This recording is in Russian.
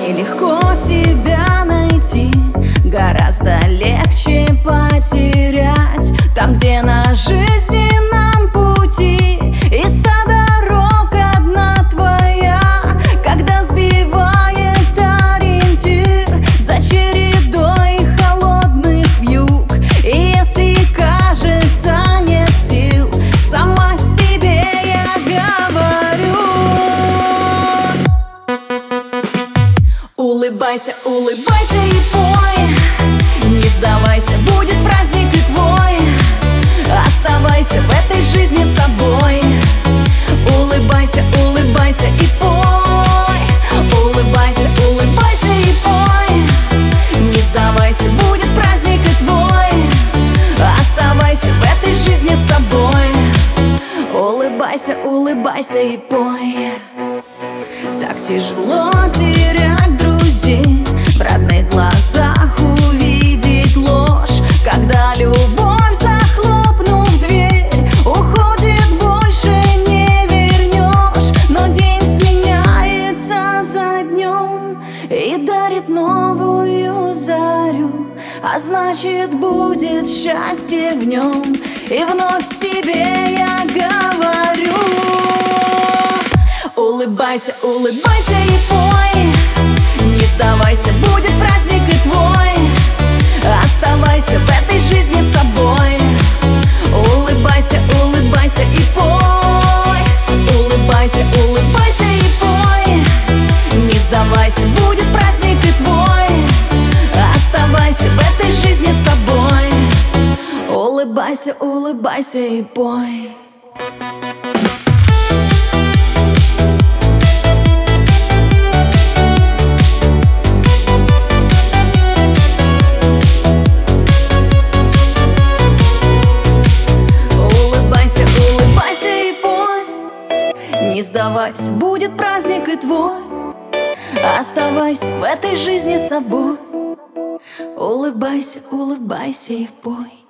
Нелегко себя найти, гораздо легче потерять. Там, где на жизненном пути и 100 дорог одна твоя, когда сбивает ориентир за чередой холодных вьюг. И если кажется нет сил, сама себе я говорю: улыбайся, улыбайся и пой, не сдавайся, будет праздник и твой. Оставайся в этой жизни собой. Улыбайся, улыбайся и пой. Улыбайся, улыбайся и пой, не сдавайся, будет праздник и твой. Оставайся в этой жизни собой. Улыбайся, улыбайся и пой. Так тяжело терять друзей, в родных глазах увидеть ложь, когда любовь, захлопнув дверь, уходит, больше не вернешь. Но день сменяется за днем и дарит новую зарю, а значит, будет счастье в нем. И вновь себе я говорю: улыбайся, улыбайся и пой, не сдавайся, будет праздник и твой. Оставайся в этой жизни собой. Улыбайся, улыбайся и пой. Улыбайся, улыбайся и пой, не сдавайся, будет праздник и твой. Оставайся в этой жизни собой. Улыбайся, улыбайся и пой. Не сдавайся, будет праздник и твой. Оставайся в этой жизни собой. Улыбайся, улыбайся и пой.